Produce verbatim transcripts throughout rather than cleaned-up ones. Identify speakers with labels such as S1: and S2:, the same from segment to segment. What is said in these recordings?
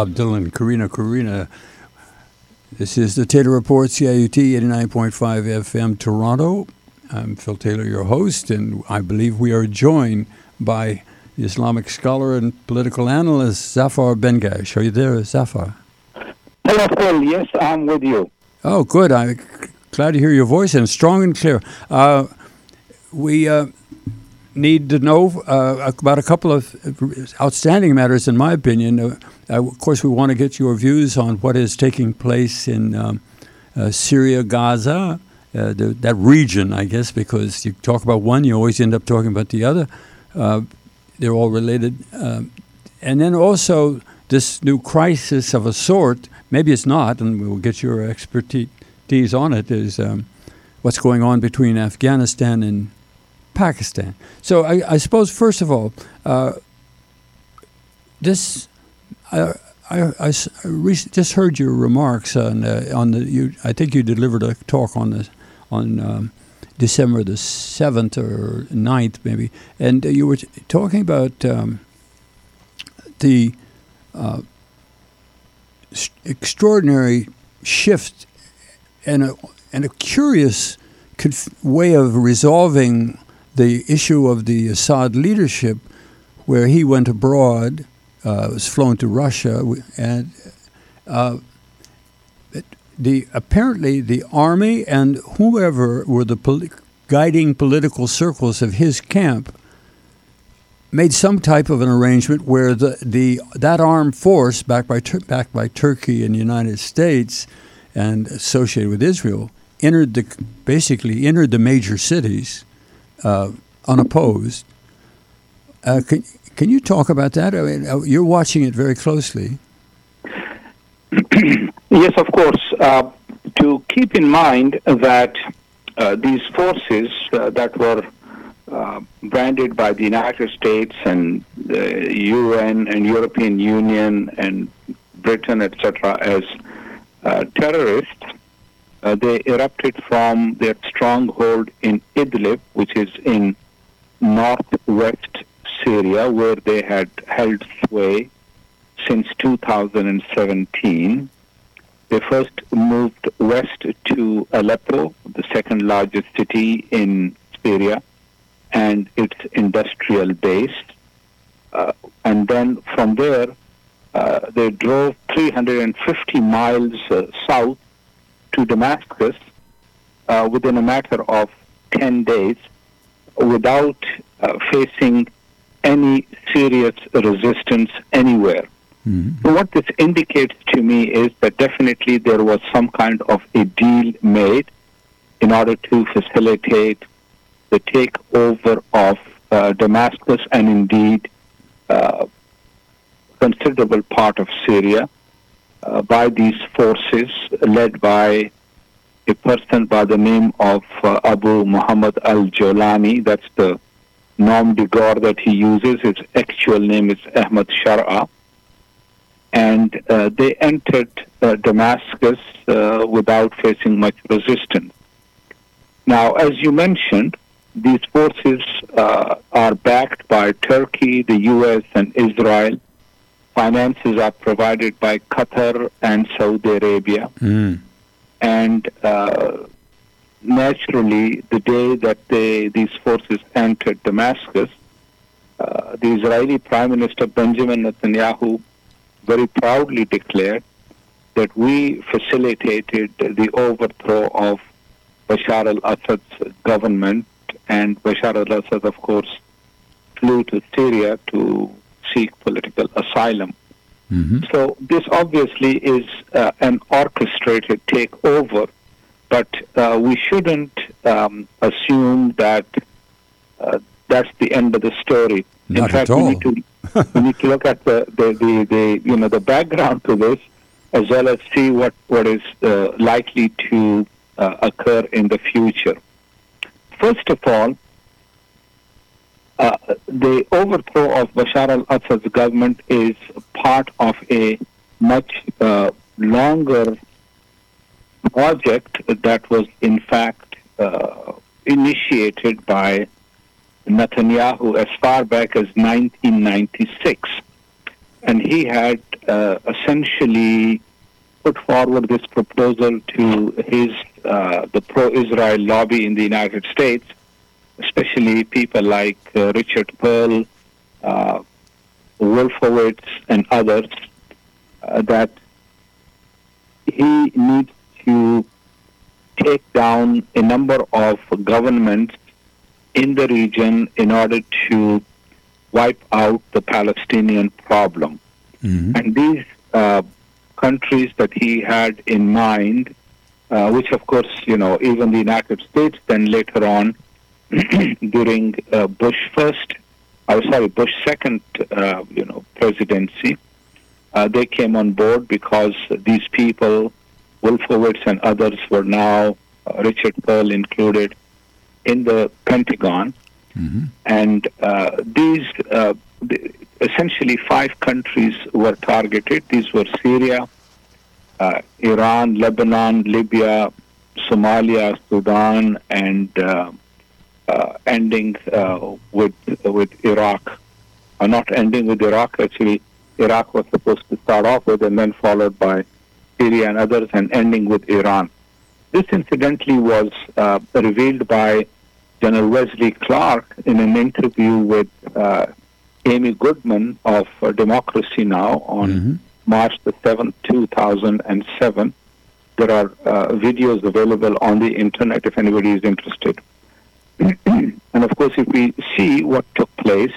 S1: Bob Dylan, Karina, Karina. This is the Taylor Report, C I U T eighty-nine point five F M, Toronto. I'm Phil Taylor, your host, and I believe we are joined by the Islamic scholar and political analyst, Zafar Bengash. Are you there, Zafar?
S2: Hello, Phil. Yes, I'm with you.
S1: Oh, good. I'm glad to hear your voice, and strong and clear. Uh, we uh, need to know uh, about a couple of outstanding matters, in my opinion. Uh, of course, we want to get your views on what is taking place in um, uh, Syria, Gaza, uh, the, that region, I guess, because you talk about one, you always end up talking about the other. Uh, they're all related. Um, and then also this new crisis of a sort, maybe it's not, and we'll get your expertise on it, is um, what's going on between Afghanistan and Pakistan. So I, I suppose, first of all, uh, this I, I, I re- just heard your remarks on uh, on the. You, I think you delivered a talk on the on um, December the seventh or ninth, maybe, and you were t- talking about um, the uh, st- extraordinary shift and a and a curious conf- way of resolving the issue of the Assad leadership, where he went abroad, uh, was flown to Russia, and uh, it, the apparently the army and whoever were the poli- guiding political circles of his camp made some type of an arrangement where the, the that armed force backed by Tur- backed by Turkey and the United States and associated with Israel entered the basically entered the major cities. Uh, unopposed. Uh, can can you talk about that? I mean, you're watching it very closely.
S2: Yes, of course. Uh, to keep in mind that uh, these forces uh, that were uh, branded by the United States and the U N and European Union and Britain, et cetera, as uh, terrorists, Uh, they erupted from their stronghold in Idlib, which is in northwest Syria, where they had held sway since two thousand seventeen. They first moved west to Aleppo, the second largest city in Syria, and its industrial base. Uh, and then from there, uh, they drove three hundred fifty miles uh, south to Damascus uh, within a matter of ten days without uh, facing any serious resistance anywhere. Mm-hmm. So what this indicates to me is that definitely there was some kind of a deal made in order to facilitate the takeover of uh, Damascus and indeed uh, considerable part of Syria Uh, by these forces led by a person by the name of uh, Abu Muhammad al-Jolani. That's the nom de guerre that he uses. His actual name is Ahmad Shar'a. And uh, they entered uh, Damascus uh, without facing much resistance. Now, as you mentioned, these forces uh, are backed by Turkey, the U S, and Israel. Finances are provided by Qatar and Saudi Arabia. Mm. And uh, naturally, the day that they, these forces entered Damascus, uh, the Israeli Prime Minister Benjamin Netanyahu very proudly declared that we facilitated the overthrow of Bashar al-Assad's government, and Bashar al-Assad, of course, flew to Syria to seek political asylum. Mm-hmm. So this obviously is uh, an orchestrated takeover, but uh, we shouldn't um, assume that uh, that's the end of the story.
S1: Not
S2: In fact,
S1: at all.
S2: we need to we need to look at the, the, the, the you know the background to this, as well as see what what is uh, likely to uh, occur in the future. First of all, Uh, the overthrow of Bashar al-Assad's government is part of a much uh, longer project that was in fact uh, initiated by Netanyahu as far back as nineteen ninety-six. And he had uh, essentially put forward this proposal to his uh, the pro-Israel lobby in the United States, especially people like uh, Richard Pearl, uh, Wolfowitz, and others, uh, that he needs to take down a number of governments in the region in order to wipe out the Palestinian problem. Mm-hmm. And these uh, countries that he had in mind, uh, which of course, you know, even the United States then later on, during uh, Bush first, I'm sorry, Bush second, uh, you know, presidency, uh, they came on board because these people, Wolfowitz and others, were now, uh, Richard Pearl included, in the Pentagon. Mm-hmm. And uh, these, uh, the, essentially five countries were targeted. These were Syria, uh, Iran, Lebanon, Libya, Somalia, Sudan, and uh, uh, ending uh, with with Iraq. Uh, not ending with Iraq, actually, Iraq was supposed to start off with and then followed by Syria and others, and ending with Iran. This incidentally was uh, revealed by General Wesley Clark in an interview with uh, Amy Goodman of uh, Democracy Now! On mm-hmm. March the seventh, two thousand seven. There are uh, videos available on the internet if anybody is interested. And of course, if we see what took place,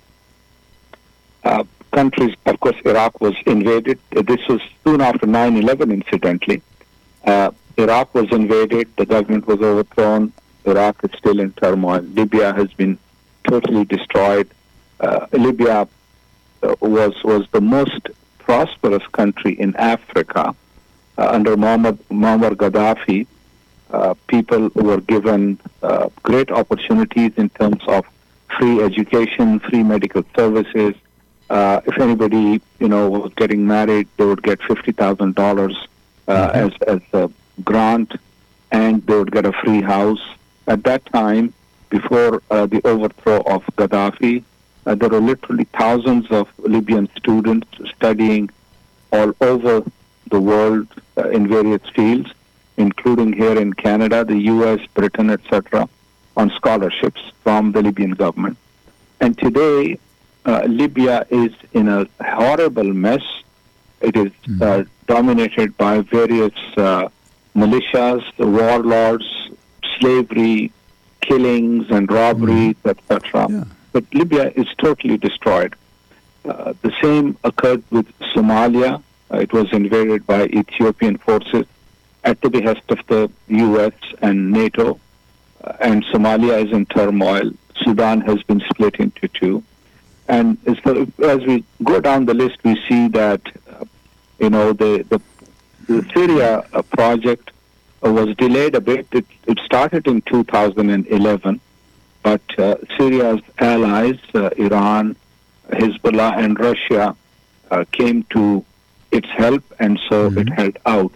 S2: uh, countries, of course, Iraq was invaded. This was soon after nine eleven, incidentally. Uh, Iraq was invaded, the government was overthrown, Iraq is still in turmoil. Libya has been totally destroyed. Uh, Libya uh, was was the most prosperous country in Africa uh, under Muammar, Muammar Gaddafi. Uh, people were given uh, great opportunities in terms of free education, free medical services. Uh, if anybody, you know, was getting married, they would get fifty thousand dollars uh, mm-hmm. as as a grant, and they would get a free house. At that time, before uh, the overthrow of Gaddafi, uh, there were literally thousands of Libyan students studying all over the world uh, in various fields, including here in Canada, the U S, Britain, et cetera, on scholarships from the Libyan government. And today, uh, Libya is in a horrible mess. It is mm-hmm. uh, dominated by various uh, militias, warlords, slavery, killings and robberies, mm. et cetera. Yeah. But Libya is totally destroyed. Uh, the same occurred with Somalia. Uh, it was invaded by Ethiopian forces at the behest of the U S and NATO. Uh, and Somalia is in turmoil. Sudan has been split into two. And so as we go down the list, we see that, uh, you know, the, the, the Syria uh, project was delayed a bit. It, it started in two thousand eleven, but uh, Syria's allies, uh, Iran, Hezbollah, and Russia, uh, came to its help, and so mm-hmm. it held out.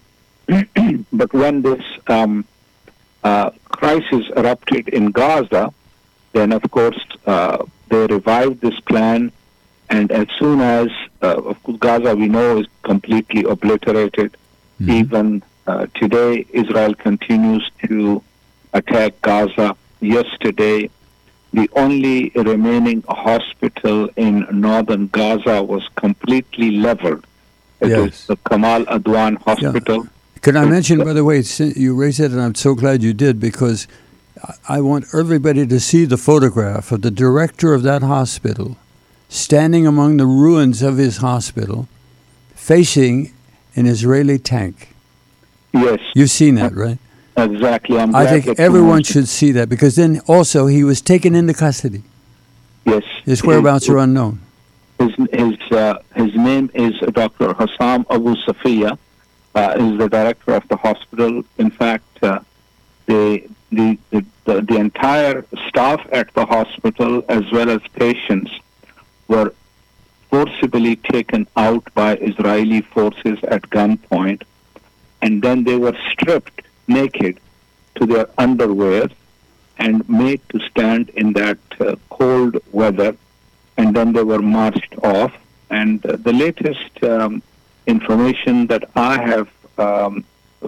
S2: But when this um, uh, crisis erupted in Gaza, then, of course, uh, they revived this plan, and as soon as, uh, of course, Gaza, we know, is completely obliterated, mm-hmm. even Uh, today, Israel continues to attack Gaza. Yesterday, the only remaining hospital in northern Gaza was completely leveled. It yes. is the Kamal Adwan Hospital.
S1: Yeah. Can I mention, by the way, you raised it, and I'm so glad you did, because I want everybody to see the photograph of the director of that hospital standing among the ruins of his hospital, facing an Israeli tank.
S2: Yes.
S1: You've seen that, right?
S2: Exactly. I'm
S1: I think everyone should see that, because then also he was taken into custody.
S2: Yes.
S1: His whereabouts his, are unknown.
S2: His his uh, his name is Doctor Hassam Abu Safiya. Uh, is the director of the hospital. In fact, uh, the, the the the the entire staff at the hospital, as well as patients, were forcibly taken out by Israeli forces at gunpoint. And then they were stripped naked to their underwear and made to stand in that uh, cold weather. And then they were marched off. and uh, the latest um, information that I have um,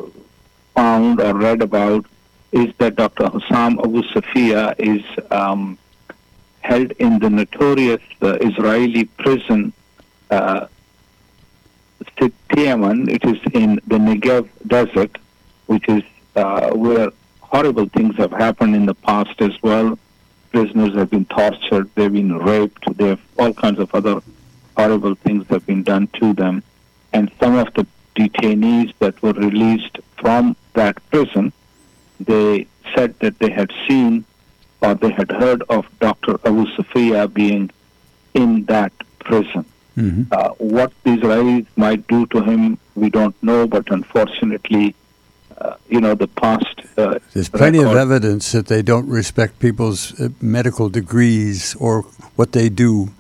S2: found or read about is that Doctor Hussam Abu Safia is um, held in the notorious uh, Israeli prison, uh, Sitiaman. It is in the Negev desert, which is uh, where horrible things have happened in the past as well. Prisoners have been tortured, they've been raped, they have all kinds of other horrible things that have been done to them. And some of the detainees that were released from that prison, they said that they had seen or they had heard of Doctor Abu Safia being in that prison. Mm-hmm. Uh, what the Israelis might do to him, we don't know, but unfortunately, uh, you know, the past... Uh,
S1: There's plenty of evidence that they don't respect people's uh, medical degrees or what they do.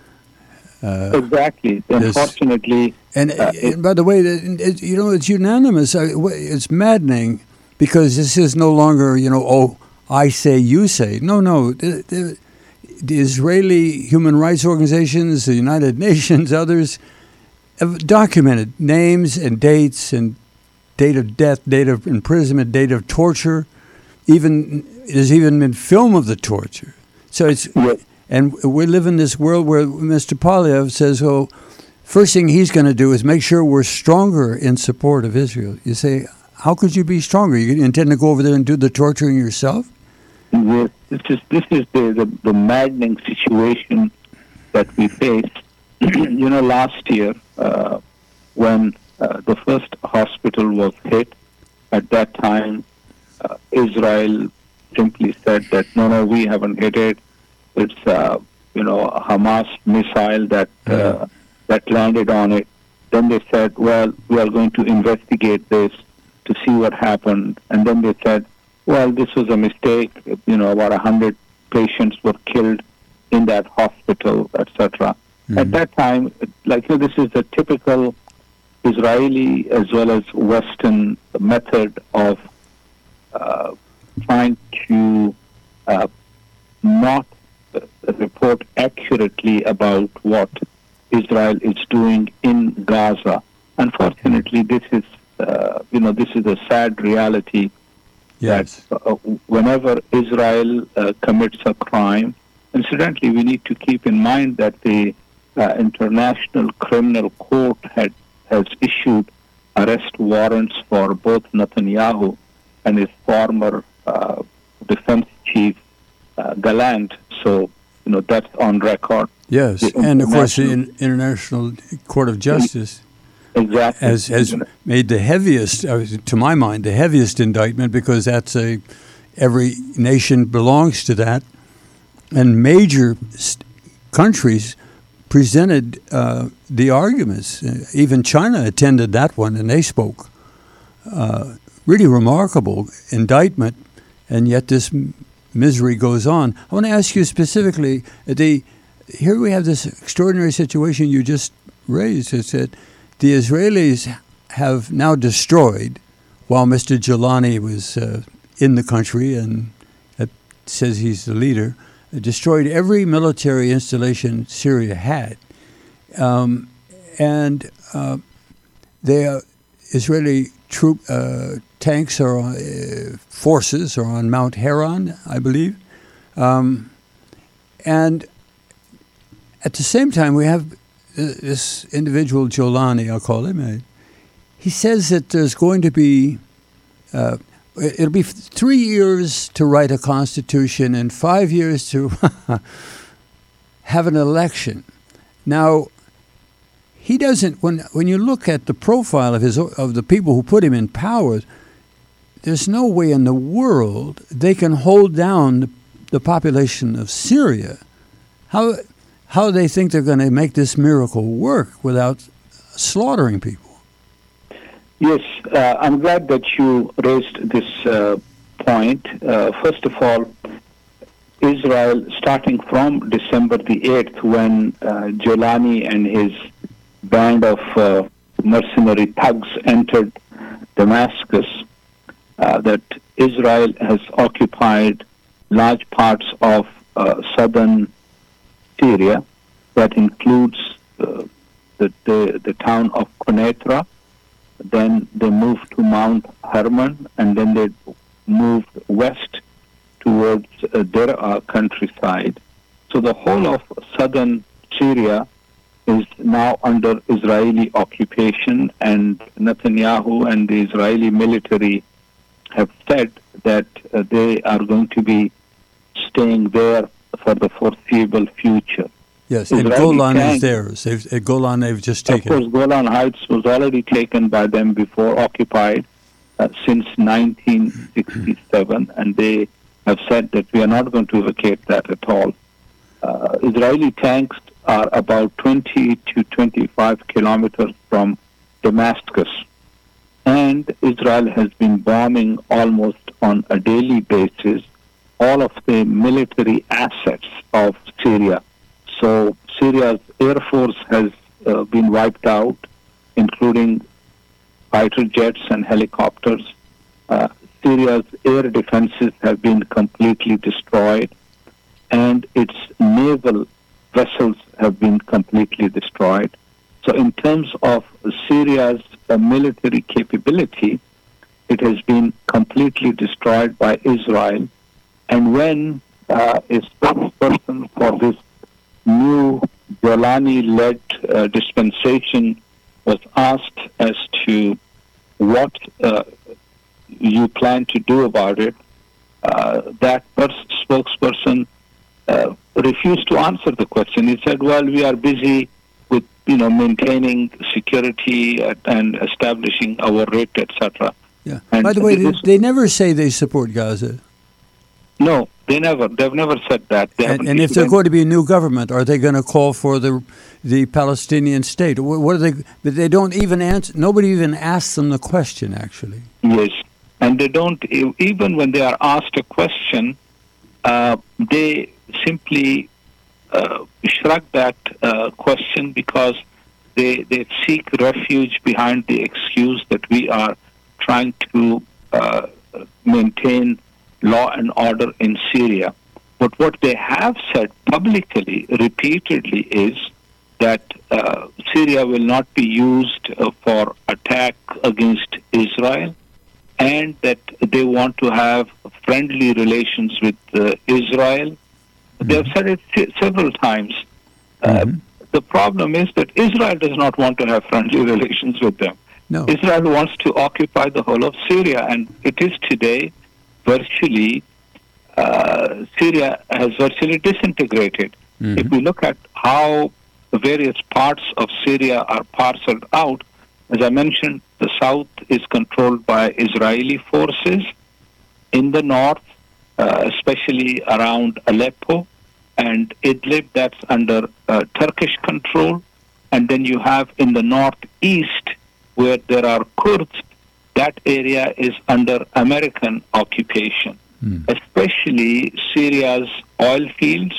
S2: Uh, exactly. Unfortunately...
S1: And, uh, and by the way, it, it, you know, it's unanimous. It's maddening because this is no longer, you know, oh, I say, you say. No, no. The, the, the Israeli human rights organizations, the United Nations, others have documented names and dates and date of death, date of imprisonment, date of torture. Even there's even been film of the torture. So it's yes. And we live in this world where Mister Poilievre says, "Oh, first thing he's going to do is make sure we're stronger in support of Israel." You say, "How could you be stronger? You intend to go over there and do the torturing yourself?"
S2: Yes, this is this is the the, the maddening situation that we face. You know, last year uh, when uh, the first hospital was hit, at that time uh, Israel simply said that no, no, we haven't hit it. It's uh, you know a Hamas missile that uh, that landed on it. Then they said, well, we are going to investigate this to see what happened. And then they said, well, this was a mistake. You know, about a hundred patients were killed in that hospital, et cetera. Mm-hmm. At that time, like you know, this is the typical Israeli as well as Western method of uh, trying to uh, not uh, report accurately about what Israel is doing in Gaza. Unfortunately, this is uh, you know this is a sad reality.
S1: Yes.
S2: That uh, whenever Israel uh, commits a crime, incidentally, we need to keep in mind that the uh, International Criminal Court had has issued arrest warrants for both Netanyahu and his former uh, defense chief uh, Gallant. So you know that's on record.
S1: Yes, and of course the International Court of Justice
S2: exactly.
S1: has, has made the heaviest, uh, to my mind, the heaviest indictment because that's a every nation belongs to that, and major st- countries presented uh, the arguments. Uh, even China attended that one, and they spoke. Uh, really remarkable indictment, and yet this m- misery goes on. I want to ask you specifically, the here we have this extraordinary situation you just raised. It's that the Israelis have now destroyed, while Mister Jilani was uh, in the country and it says he's the leader, destroyed every military installation Syria had. Um, and uh, the Israeli troop uh, tanks or uh, forces are on Mount Heron, I believe. Um, and at the same time, we have uh, this individual, Jolani, I'll call him. Uh, he says that there's going to be, uh, it'll be three years to write a constitution and five years to have an election. Now, he doesn't, when when you look at the profile of his of the people who put him in power, there's no way in the world they can hold down the, the population of Syria. How... How they think they're going to make this miracle work without slaughtering people?
S2: Yes, uh, I'm glad that you raised this uh, point. Uh, first of all, Israel, starting from December the eighth, when uh, Jolani and his band of uh, mercenary thugs entered Damascus, uh, that Israel has occupied large parts of uh, southern Syria. That includes uh, the, the the town of Quneitra. Then they moved to Mount Hermon, and then they moved west towards uh, Deraa countryside. So the whole of southern Syria is now under Israeli occupation, and Netanyahu and the Israeli military have said that uh, they are going to be staying there for the foreseeable future.
S1: Yes, and
S2: Israeli
S1: Golan is
S2: tanks-
S1: theirs. They've, uh, Golan they've just
S2: Of
S1: taken.
S2: course, Golan Heights was already taken by them before, occupied uh, since nineteen sixty-seven, and they have said that we are not going to vacate that at all. Uh, Israeli tanks are about twenty to twenty-five kilometers from Damascus, and Israel has been bombing almost on a daily basis all of the military assets of Syria. So Syria's air force has uh, been wiped out, including fighter jets and helicopters. Uh, Syria's air defenses have been completely destroyed, and its naval vessels have been completely destroyed. So in terms of Syria's uh, military capability, it has been completely destroyed by Israel. And when uh, a spokesperson for this new Golani-led uh, dispensation was asked as to what uh, you plan to do about it, uh, that pers- spokesperson uh, refused to answer the question. He said, well, we are busy with, you know, maintaining security at, and establishing our rate, et cetera.
S1: Yeah.
S2: And
S1: By the way, they,
S2: this-
S1: they never say they support Gaza.
S2: No, they never. They've never said that. They
S1: And,
S2: haven't
S1: and if
S2: issued
S1: they're
S2: any-
S1: going to be a new government, are they going to call for the the Palestinian state? What, what are they? But they don't even answer. Nobody even asks them the question. Actually,
S2: Yes, and they don't, e- even when they are asked a question, uh, they simply uh, shrug that uh, question because they, they seek refuge behind the excuse that we are trying to uh, maintain law and order in Syria. But what they have said publicly, repeatedly, is that uh, Syria will not be used uh, for attack against Israel, and that they want to have friendly relations with uh, Israel. They have said it se- several times. Uh,
S1: Mhm.
S2: The problem is that Israel does not want to have friendly relations with them.
S1: no.
S2: Israel wants to occupy the whole of Syria, and it is today virtually, uh, Syria has virtually disintegrated.
S1: Mhm.
S2: If we look at how the various parts of Syria are parceled out, as I mentioned, the south is controlled by Israeli forces. In the north, uh, especially around Aleppo and Idlib, that's under uh, Turkish control. And then you have in the northeast, where there are Kurds, that area is under American occupation,
S1: Mm.
S2: especially Syria's oil fields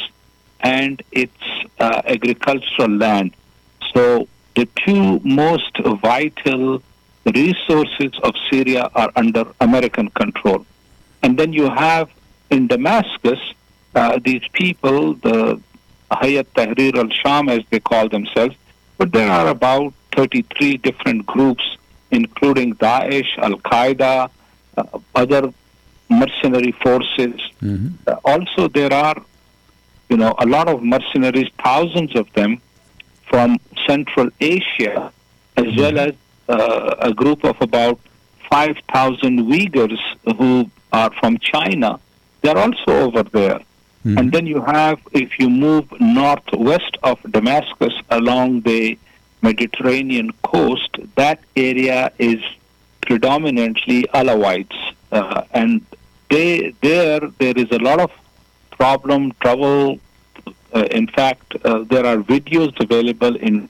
S2: and its uh, agricultural land. So the two most vital resources of Syria are under American control. And then you have in Damascus, uh, these people, the Hayat Tahrir al-Sham, as they call themselves, but there are about thirty-three different groups, including Daesh, Al-Qaeda, uh, other mercenary forces.
S1: Mhm.
S2: Uh, also, there are, you know, a lot of mercenaries, thousands of them, from Central Asia, as well as uh, a group of about five thousand Uyghurs who are from China. They're also over there.
S1: Mhm.
S2: And then you have, if you move northwest of Damascus along the Mediterranean coast, that area is predominantly Alawites. Uh, and they there there is a lot of problem, trouble. Uh, in fact, uh, there are videos available in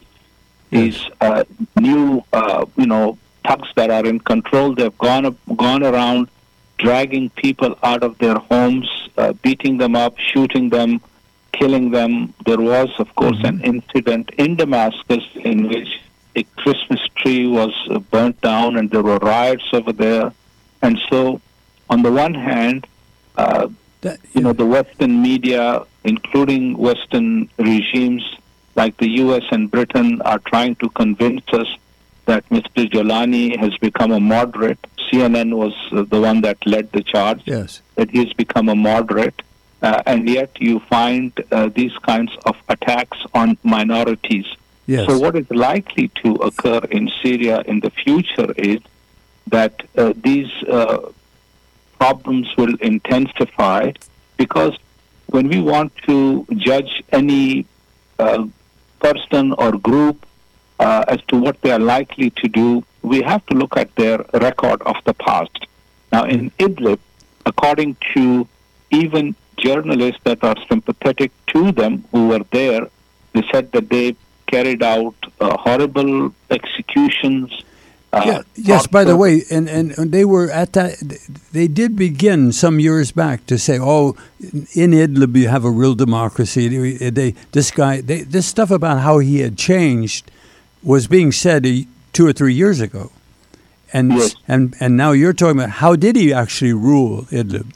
S2: these uh, new, uh, you know, thugs that are in control. They've gone gone around dragging people out of their homes, uh, beating them up, shooting them, killing them. There was, of course, an incident in Damascus in which a Christmas tree was uh, burnt down, and there were riots over there. And so, on the one hand, uh,
S1: That,
S2: you know, the Western media, including Western regimes, like the U S and Britain are trying to convince us that Mister Jolani has become a moderate. C N N was uh, the one that led the charge.
S1: Yes.
S2: That he's become a moderate. Uh, and yet you find uh, these kinds of attacks on minorities.
S1: Yes.
S2: So what is likely to occur in Syria in the future is that uh, these uh, problems will intensify, because when we want to judge any uh, person or group uh, as to what they are likely to do, we have to look at their record of the past. Now, in Idlib, according to even journalists that are sympathetic to them who were there, they said that they carried out uh, horrible executions. Uh,
S1: yeah, yes, by the way, and, and they were at that, they did begin some years back to say, oh, in Idlib you have a real democracy. They, they this guy, they, this stuff about how he had changed was being said a, two or three years ago. And,
S2: yes.
S1: and, and now you're talking about how did he actually rule Idlib?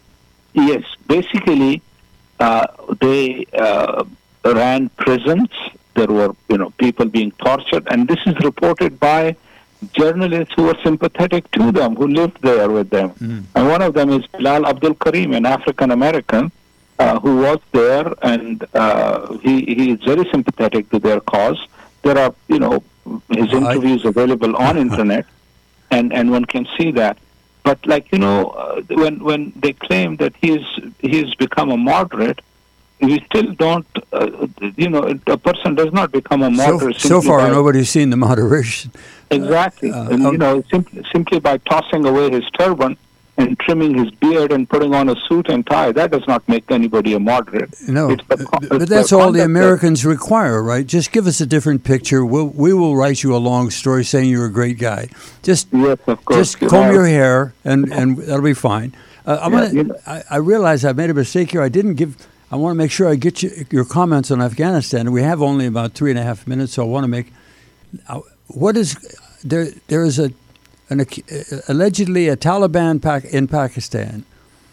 S2: Yes, basically, uh, they uh, ran prisons. There were, you know, people being tortured, and this is reported by journalists who were sympathetic to them, who lived there with them. Mm. And one of them is Bilal Abdul Karim, an African American uh, who was there, and uh, he he is very sympathetic to their cause. There are, you know, his interviews available on internet, and and one can see that. But like, you know, uh, when when they claim that he's he's become a moderate, we still don't, uh, you know, a person does not become a moderate.
S1: So, so far, by, nobody's seen the moderation.
S2: Exactly.
S1: Uh, uh,
S2: and,
S1: um,
S2: you know, simply, simply by tossing away his turban and trimming his beard and putting on a suit and tie, that does not make anybody a moderate.
S1: No,
S2: it's the,
S1: but
S2: it's
S1: that's
S2: the
S1: all the Americans require, right? Just give us a different picture. We'll, we will write you a long story saying you're a great guy. Just,
S2: yes, of course,
S1: just comb know. your hair, and, and that'll be fine. Uh, I'm
S2: yeah,
S1: gonna,
S2: you know.
S1: I, I realize I made a mistake here. I didn't give... I want to make sure I get you, your comments on Afghanistan. We have only about three and a half minutes, so I want to make... Uh, what is... There, there is a, an, uh, allegedly a Taliban pac, in Pakistan,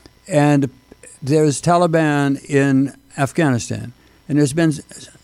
S1: and there's Taliban in Afghanistan. And there's been...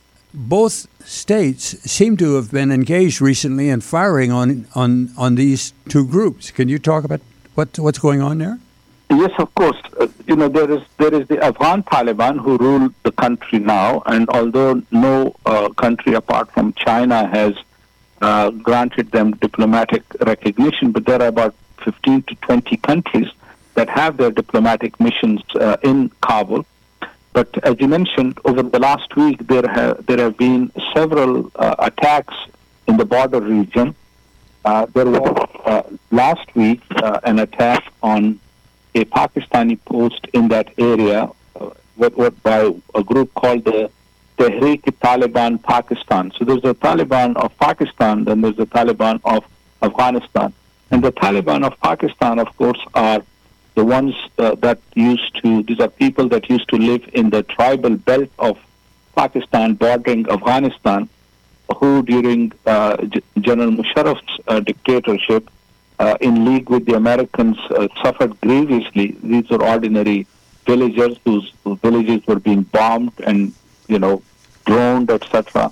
S1: Both states seem to have been engaged recently in firing on, on, on these two groups. Can you talk about what what's going on there?
S2: Yes, of course. Uh, you know, there is there is the Afghan Taliban who rule the country now, and although no uh, country apart from China has uh, granted them diplomatic recognition, but there are about fifteen to twenty countries that have their diplomatic missions uh, in Kabul. But as you mentioned, over the last week, there have there have been several uh, attacks in the border region. Uh, there was uh, last week uh, an attack on a Pakistani post in that area, uh, what, what by a group called the Tehreek-e-Taliban Pakistan. So there's the Taliban of Pakistan, then there's the Taliban of Afghanistan. And the Taliban of Pakistan, of course, are the ones uh, that used to, these are people that used to live in the tribal belt of Pakistan bordering Afghanistan, who during uh, G- General Musharraf's uh, dictatorship, Uh, in league with the Americans, uh, suffered grievously. These are ordinary villagers whose, whose villages were being bombed and, you know, droned, et cetera.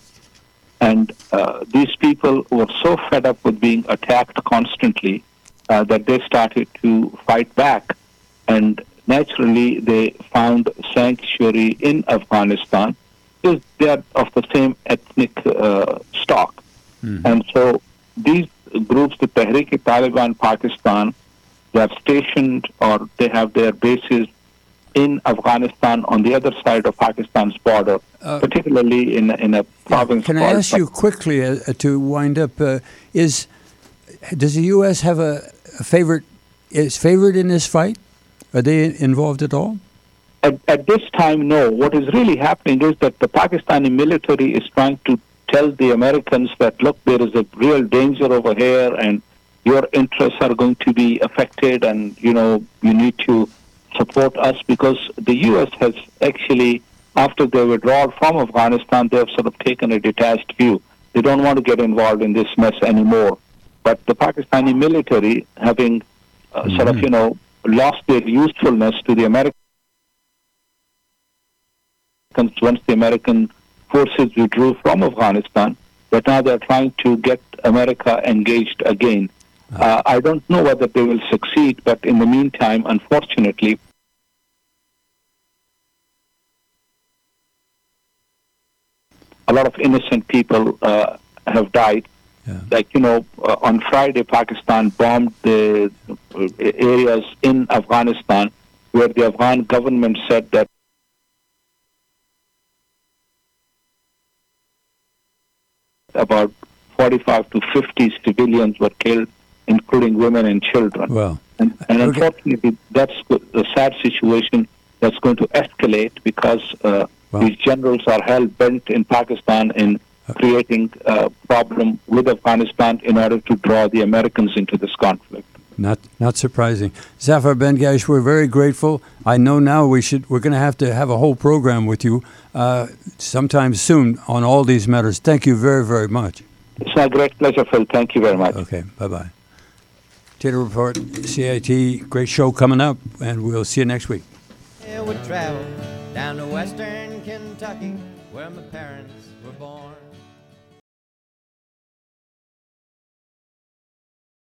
S2: And uh, these people were so fed up with being attacked constantly uh, that they started to fight back. And naturally, they found sanctuary in Afghanistan because they are of the same ethnic uh, stock. Mm-hmm. And so these groups, the Tehreek-e-Taliban Pakistan, they are stationed or they have their bases in Afghanistan on the other side of Pakistan's border, uh, particularly in in a province.
S1: Can I ask you quickly uh, to wind up? Uh, is does the U S have a, a favorite? Is favored in this fight? Are they involved at all?
S2: At, at this time, no. What is really happening is that the Pakistani military is trying to tell the Americans that, look, there is a real danger over here and your interests are going to be affected and, you know, you need to support us, because the U S has actually, after their withdrawal from Afghanistan, they have sort of taken a detached view. They don't want to get involved in this mess anymore. But the Pakistani military, having uh, mm-hmm. sort of, you know, lost their usefulness to the Americans once the American forces withdrew from Afghanistan, but now they're trying to get America engaged again. Uh, I don't know whether they will succeed, but in the meantime, unfortunately, a lot of innocent people uh, have died.
S1: Yeah.
S2: Like, you know, uh, on Friday, Pakistan bombed the uh, areas in Afghanistan where the Afghan government said that about forty-five to fifty civilians were killed, including women and children.
S1: Well,
S2: and, and
S1: okay.
S2: unfortunately, that's a sad situation that's going to escalate because uh,
S1: Well.
S2: these generals are hell-bent in Pakistan in creating a problem with Afghanistan in order to draw the Americans into this conflict.
S1: Not not surprising. Zafar Bengash, we're very grateful. I know now we should we're going to have to have a whole program with you uh, sometime soon on all these matters. Thank you very, very much.
S2: It's my great pleasure, Phil. Thank you very much.
S1: Okay, bye-bye. Taylor Report, C I T, great show coming up, and we'll see you next week.
S3: I would travel down to western Kentucky where my parents were born.